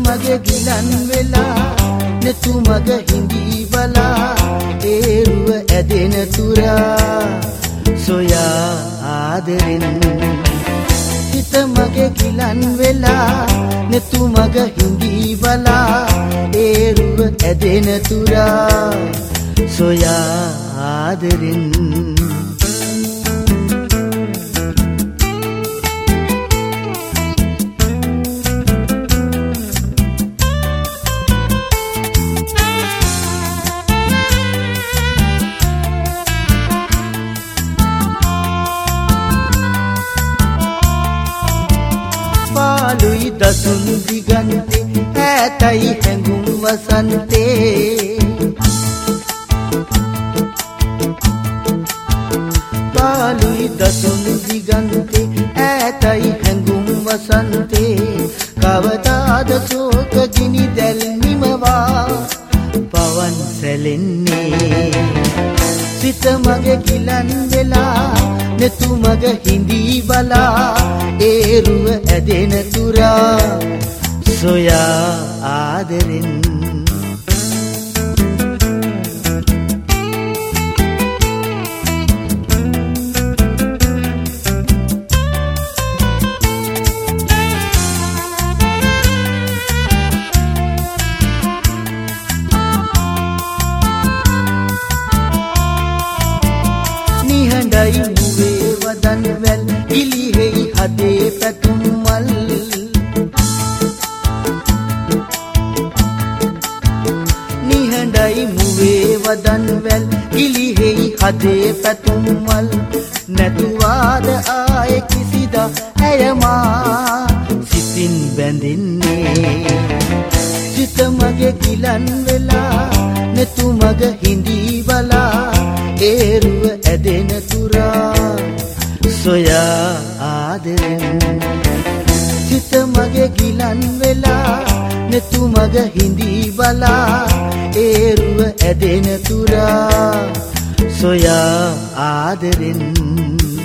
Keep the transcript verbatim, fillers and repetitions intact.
මගේ ගිලන් වෙලා නෙතු මග හිඳී බලා ඒරුව ඇදෙන තුරා සොයා ආදරෙන් හිත මගේ ගිලන් වෙලා නෙතු මග හිඳී බලා ඒරුව ඇදෙන තුරා සොයා ආදරෙන් පාලුයි දසුන් දිගන්තේ ඈතයි හැඟුම් වසන්තේ පාලුයි දසුන් දිගන්තේ ඈතයි හැඟුම් වසන්තේ කවදාද ශෝක ගිනි දැල් නිමවා පවන් සැලෙන්නේ සිත මගේ ගිලන් වෙලා නෙතු මග හිඳී බලා ඒරුව ඇදෙන තුරා සොයා ආදරෙන් නිහඬයි මුවේ වදන් වැල් ඉලිහෙයි හදේ පැතුම් මල් නිහඬයි මුවේ වදන් වැල් ඉලිහෙයි හදේ පැතුම් මල් නැතුවාද ආයේ කිසිදා ඇයමා සිතින් බැඳින්නේ සිත මගේ ගිලන් වෙලා නෙතු මග හිඳී බලා ඒරුව ඇදෙන තුරා සොයා ආදරෙන් සිත මගේ ගිලන් වෙලා නෙතු මග හිඳී බලා ඒරුව ඇදෙන තුරා සොයා ආදරෙන්